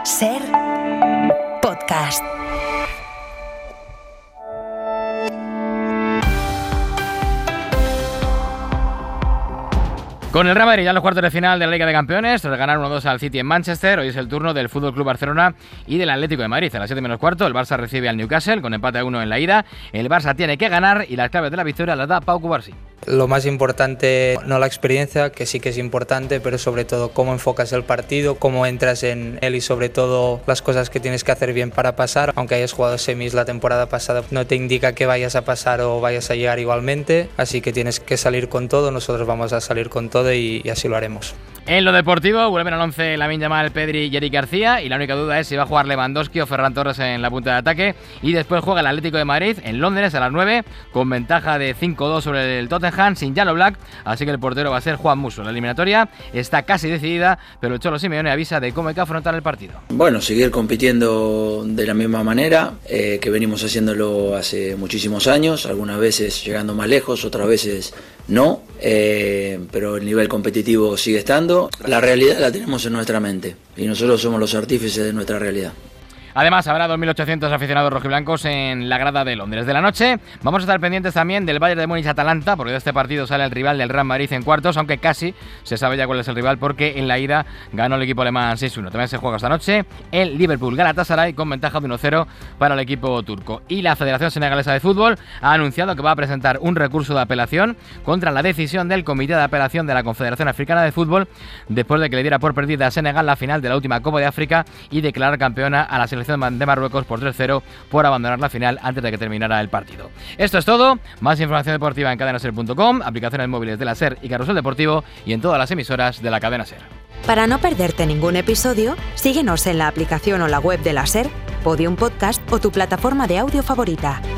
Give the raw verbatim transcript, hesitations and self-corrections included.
Ser Podcast. Con el Real Madrid ya en los cuartos de final de la Liga de Campeones, tras ganar uno dos al City en Manchester, hoy es el turno del F C Barcelona y del Atlético de Madrid. A las siete menos cuarto, el Barça recibe al Newcastle con empate a uno en la ida. El Barça tiene que ganar y las claves de la victoria las da Pau Cubarsí. Lo más importante, no la experiencia, que sí que es importante, pero sobre todo cómo enfocas el partido, cómo entras en él y sobre todo las cosas que tienes que hacer bien para pasar. Aunque hayas jugado semis la temporada pasada, no te indica que vayas a pasar o vayas a llegar igualmente, así que tienes que salir con todo, nosotros vamos a salir con todo y, y así lo haremos. En lo deportivo, vuelven al once Lamine Yamal, Pedri y Eric García, y la única duda es si va a jugar Lewandowski o Ferran Torres en la punta de ataque. Y después juega el Atlético de Madrid en Londres a las nueve, con ventaja de cinco dos sobre el Tottenham, sin Jan Oblak, así que el portero va a ser Juan Musso. La eliminatoria está casi decidida, pero el Cholo Simeone avisa de cómo hay que afrontar el partido. Bueno, seguir compitiendo de la misma manera eh, que venimos haciéndolo hace muchísimos años, algunas veces llegando más lejos, otras veces no, eh, pero el nivel competitivo sigue estando. La realidad la tenemos en nuestra mente y nosotros somos los artífices de nuestra realidad. Además, habrá dos mil ochocientos aficionados rojiblancos en la grada de Londres. De la noche vamos a estar pendientes también del Bayern de Múnich-Atalanta, porque de este partido sale el rival del Real Madrid en cuartos, aunque casi se sabe ya cuál es el rival, porque en la ida ganó el equipo alemán seis uno. También se juega esta noche el Liverpool-Galatasaray con ventaja de uno cero para el equipo turco. Y la Federación Senegalesa de Fútbol ha anunciado que va a presentar un recurso de apelación contra la decisión del Comité de Apelación de la Confederación Africana de Fútbol, después de que le diera por perdida a Senegal la final de la última Copa de África y declarar campeona a la selección de Marruecos por tres cero por abandonar la final antes de que terminara el partido. Esto es todo. Más información deportiva en cadena ser punto com, aplicaciones móviles de la SER y Carrusel Deportivo y en todas las emisoras de la cadena SER. Para no perderte ningún episodio, síguenos en la aplicación o la web de la SER, Podium Podcast o tu plataforma de audio favorita.